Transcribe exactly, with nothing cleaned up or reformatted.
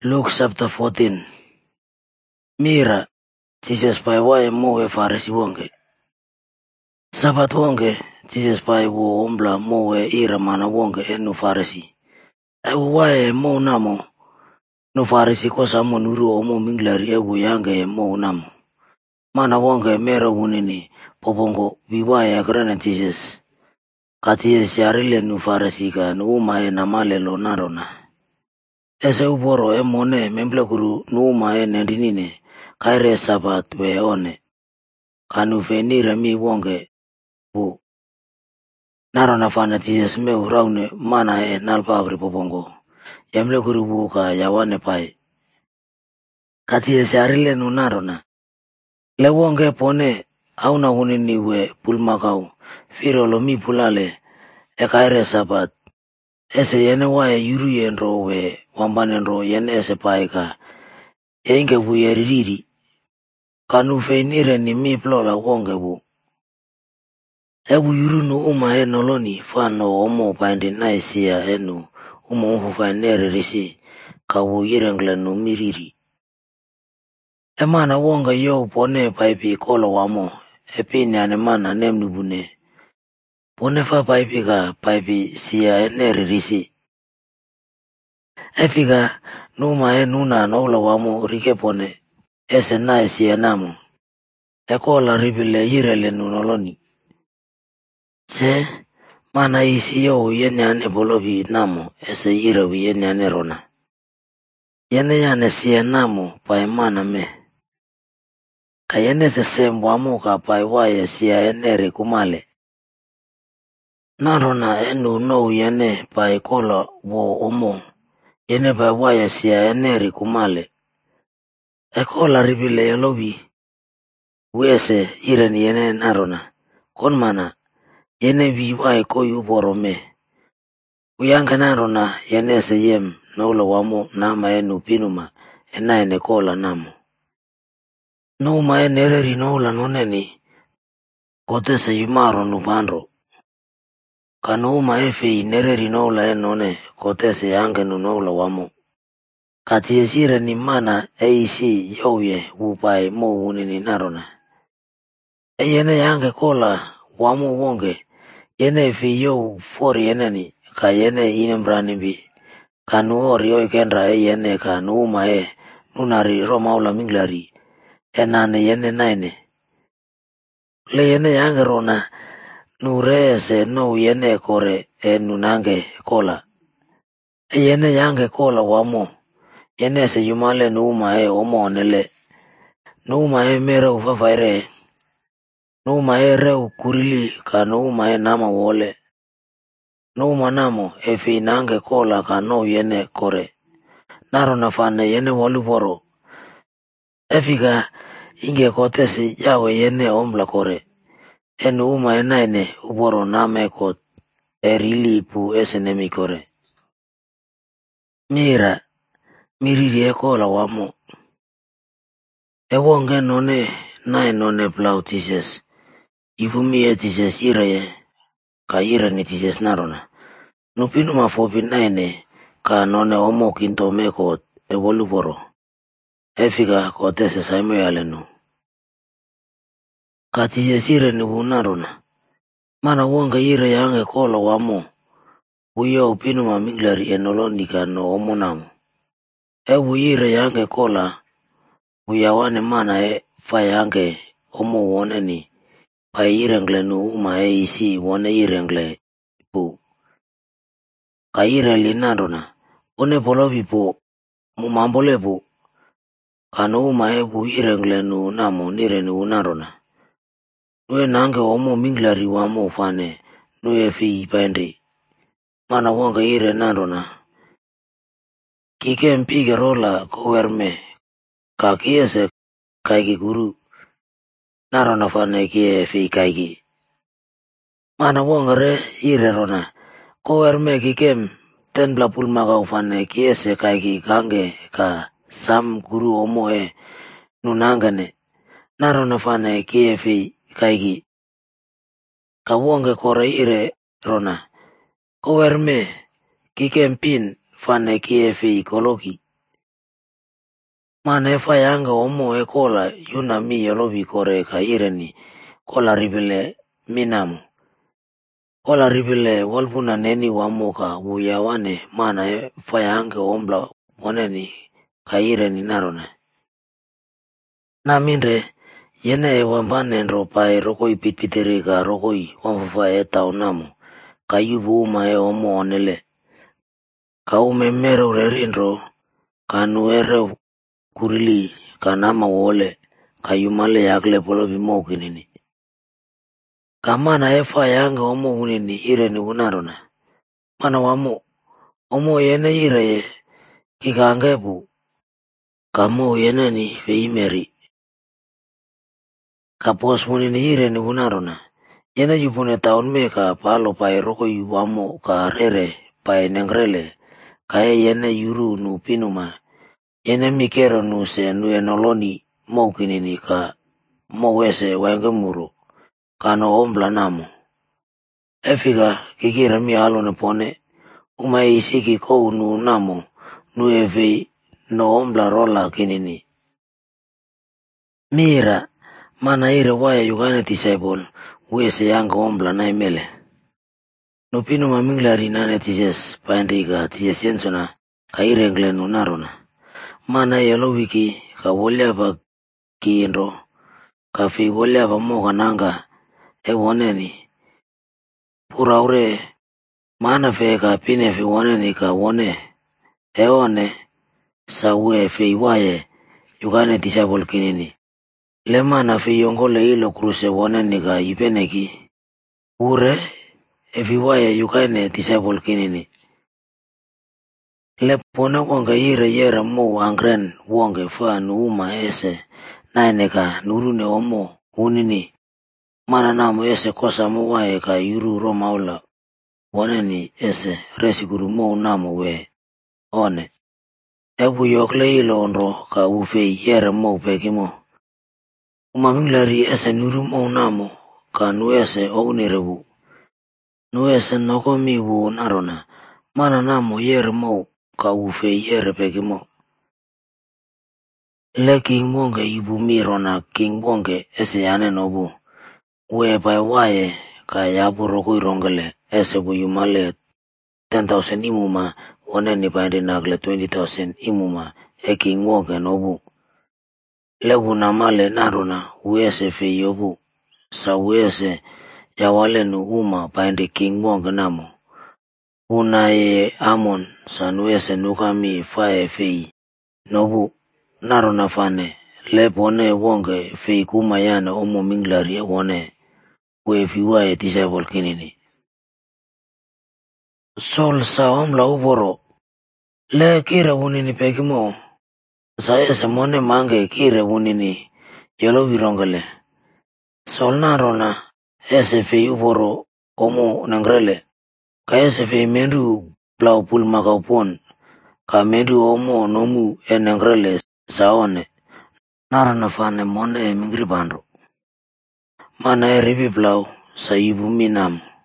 Luke chapter fourteen. Mira, Jesus pai wae moe farisi wonge. Sabat wonge, Jesus pai wo ombla moe ira mana wonge enu farisi. Ewu wae mo namo, no farisi kwa samo nuru omo minglari ewu yange mo namo. Mana wonge mera wunini, popongo viwae agrana Jesus. Katie siarile nu farisi ka nu umae namale lo narona. Ese uboro emone memblekuru nu umae nendinine. Kaire sabat we one. Kanu venira mi wonge bu. Naro nafana Jesus me uraune mana e nalpabri popongo. Yamle kuru buka yawane pai. Katie siarile nu narona. Le wonge pone auna hunini we pulmakau. Firo lo mi pulale. E kaire sabat. Ese yene wae yuru yenro we wambanenro yene ese paika. Yenge bu yeririri. Kanu venire ni mi plola wonge bu. Ebu yuru no uma e noloni fano omo pandi naisia enu umo umfu fanere risi kawu yirengle no miriri. Emana wonga yo pone paipi kolo wamo epini anemana nemnubune. Pone fa paipi ka paipi sia enere risi. Efika numa e nuna nola wamo rike pone ese naisia namo. Ekola ribile yirele nunoloni. Se mana isi yo yene ane bolovi namo ese ira wi yene ane rona. Yene yane siya namo pai mana me. Ka yene se semwamo ka pai wae siya enere kumale. Narona enu no yene pai kola wo omo. Yene pai wae siya enere kumale. Ekola ribile yalovi. Wese ira ni yene narona. Kon mana. Yene viwae koi uboro me. Uyanga narona yene se yem nola wamo nama enu pinuma ena ene kola namo. Numa ene ereri nola noneni kote se yumaro nubandro. Kanuma efe nereri nola enone kote se yange nu nola wamo. Kati esire ni mana eisi yoye upai mo unini narona. E yene yange kola wamo wonge. Yene fi yo for yene ni ka yene inembrani bi ka nuori yo ikenra e yene ka nuuma e nunari romaula minglari e nane yene naine. Le yene yange rona nure se no yene kore e nunange kola. E yene yange kola wamo yene se yumale nuuma e omo nele. Nuuma e mera ufafaire. Nuuma e reu kurili ka nuuma e nama wole. Nuuma namo e fi nange kola ka no yene kore. Naro nafane yene waluboro. Efika inge kotesi yawe yene ombla kore. E nuuma e naine uboro name kot e rili pu esenemi kore. Mira, miriri e kola wamo. E wonge none nae none plau tises. Ifumi e tises ira ye. Ka ira ni tises narona. Nupinu mafopi naine ka none omo kinto meko e voluboro. Efika kote se saimo yalenu. Ka tises ira ni hunarona. Mana wonga ira yange kola wamo. Uya upinu maminglari enolondi ka no omo namo. Ewu ira yange kola. Uyawane mana e fa yange omo woneni. Pa irengle nu uma e isi wone irengle pu. Ka ire li narona. One polovi pu. Mumambole pu. Ka nu uma e pu irengle nu namo nire nu narona. Nue nange omo minglari wamo fane. Nue fi paendri. Mana wonga ire narona. Kike mpige rola kowerme. Ka kiese kaiki guru. Narona fane kie fi kaiki. Mana wonga re ire rona. Kowerme kikem tenbla pulmaga ufane kiese kaiki kange ka sam guru omo e nunangane. Narona fane kie fi kaiki. Ka wonga kore ire rona. Kowerme kikem pin fane kie fi koloki. Mana efa yanga omo ekola yuna mi yolobi kore ka ireni kola ribile minamu. Kola ribile walpuna neni wamuka wuyawane mana efa yanga ombla waneni ka ireni narone. Namindre yene wambane ro pai rokoi pitpiteri ka rokoi wamfafa eta onamu ka yubu uma e omo onele. Ka ume mero rerindro ka nuere kurili ka nama wole ka yumale yakle polo bimokinini. Ka mana efa yanga omo unini ireni unarona. Mana wamo omo yene ire kikangepu ka mo yene ni feimeri. Ka pos munini ireni unarona. Yene yupune taon me ka palo pai roko yu wamo ka rere pai nengrele ka e yene yuru nu pinuma. Yene mikero nu se nu enoloni mokinini ka mo wese wengemuru ka no ombla namo. Efika kikira mi alo ne pone uma isiki kou nu namo nu evi no ombla rola kinini. Mira mana ire waya yugane disciple wese yanga ombla na imele. No pinuma minglari nane tises paendriga tises yensona ka ire engle nu narona. Mana yelo wiki ka wolyaba kiindro ka fi wolyaba mo kananga e woneni pura ure mana fe ka pine fi woneni ka wone e one sa we fi waye yugane disciple kinini le mana fi yongole ilo kruse woneni ka ipeneki ure e fi waye yugane disciple kinini le pone wonga ire yera mo angren wonge fa nu uma ese naineka nurune omo unini mana namo ese kosa mo wae ka yuru ro maula woneni ese resiguru mo namo we one ebu yokle ilo onro ka ufei yera mo pekimo uma minglari ese nuru mo namo ka nu ese ounirebu nu ese noko mi wu narona mana namo yera mo ka ufei yera pekimo le king wonge ibu mirona king wonge ese yane nobu we pai waye ka yabu roko irongele ese bu yumale ten thousand imuma woneni paindi nagle twenty thousand imuma e king wonge nobu lebu namale narona uese fe yobu sa uese yawale nu uma paindi king wonge namo una e amon sa nuese nukami fae fei nobu narona fane le pone wonge fei kuma yana omo minglari e wone we fi wae disciple kinini. Sol sa omla uboro le kire wunini pekimo sa ese mone mange kire wunini yolo virongele. Sol narona ese fei uboro omo nangrele ka ese fei mendu plau pul makaupon ka mendu omo nomu e nangrele sa one narona fane mone mingri bandro mana e ribi plau sa ibu minam